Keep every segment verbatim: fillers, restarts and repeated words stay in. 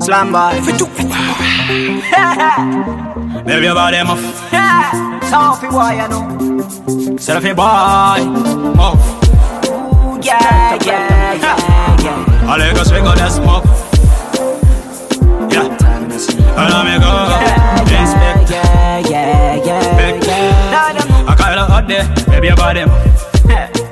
Slam boy. Baby, your body muff. Sophie boy, you know. Selfie boy, muff. Ooh, yeah, yeah, yeah, yeah. I like a swing on this muff. Yeah. And I make a respect. Yeah, yeah, yeah, yeah. I call it hot day. Baby, your body muff.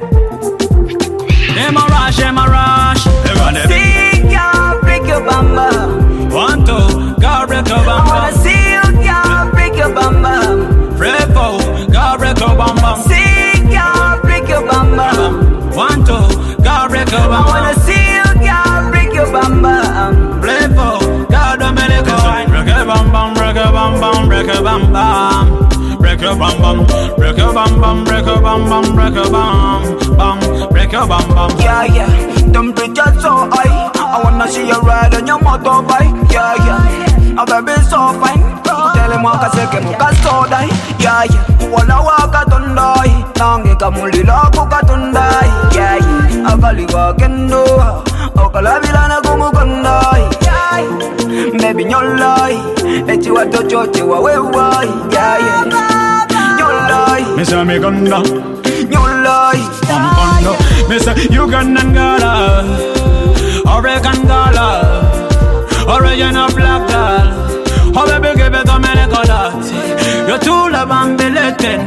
Them a rush, them a rush. They run them. See ya, break your bamba. One, two, God break your I wanna bamba. see you, ya, break your bamba. Pray for God break your bamba. See ya, break your bamba. One, two, God break your I wanna bamba. see you, ya, break your bamba. Pray for God don't make it go. Break your bam bam, break your bam bam, break your bam bam. Break your bam bam, break your bam bam, break your bam bam, break your bam bam, break your bam bam. Yeah, yeah. Temperature so high. I wanna see you ride on your motorbike. Yeah, yeah. A baby so fine. Tell him waka seke muka so die. Yeah, yeah. Wala waka tundai. Nangi kamulila kuka tundai. Yeah, yeah. Akali wakendo. Okala bilana kumukondai. Yeah, yeah. Baby nyolai. Echi wato choche wa wewai. Yeah, yeah. Nyolai. Missa me gonna, Nyolai. I'm gonna. Missa Ugandan gala. Oregon dollar, original black girl. Oh baby, give it to me the color. You're too love and be letting,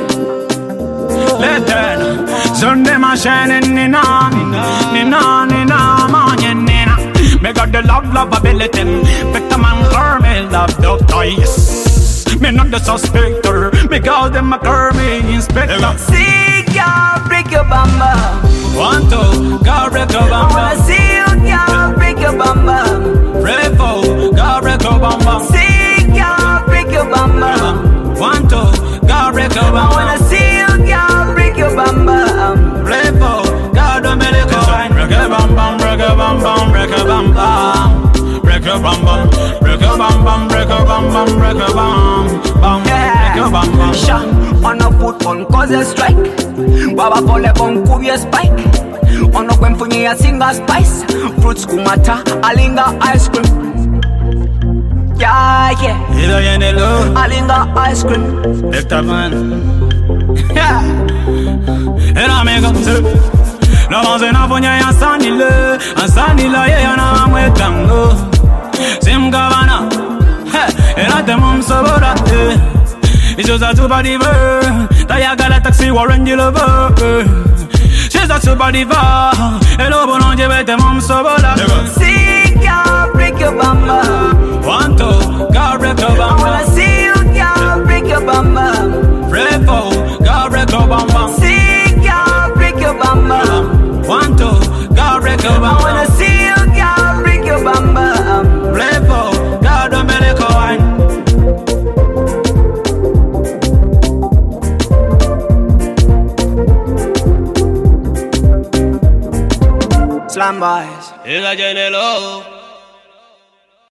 letting. Sunday my shining nina, nina, nina, man, nina. Me got the love, love ability. Pick the man, girl, me love doctor, yes. Me not the suspector, me call them a curve, me inspector. See ya, break your bamba. One, two, God break your I wanna bamba. see you, ya, break your bamba. Pray for God break your bamba. See ya, break your bamba. One, two, God break your I wanna bamba. see you, ya, break your bamba. Pray for God don't make it go. Break your bam bam, break your bam bam, break your bam bam. Break your bam bam, break your bam bam, break your bam bam, break your bam bam, break your bam bam. Sha, on a foot on cause a strike. Baba fole bon kubye spike. On a gwen funye a singa spice. Fruits kumata, alinga ice cream. Yeah, yeah. Either you need love, Alinga ice cream. lift up man. Yeah. And I make up too. No one's enough when you're sanile, and sanile, yeah, na mwetango. Sim gavana, and at the mum so that. It's just a super diva. Taya got a taxi warren you love her. She's a super diva. Hello, bon je vais te mom so bola. See ya, break your bamba. One, two, God break your I wanna bamba. see you, ya, break your bamba. Pray for God break your bamba. See ya, break your bamba. One, two, God break your I wanna bamba. see you, ya, break your bamba. Pray for God don't make it go. Slam boys. Ella llena el ojo.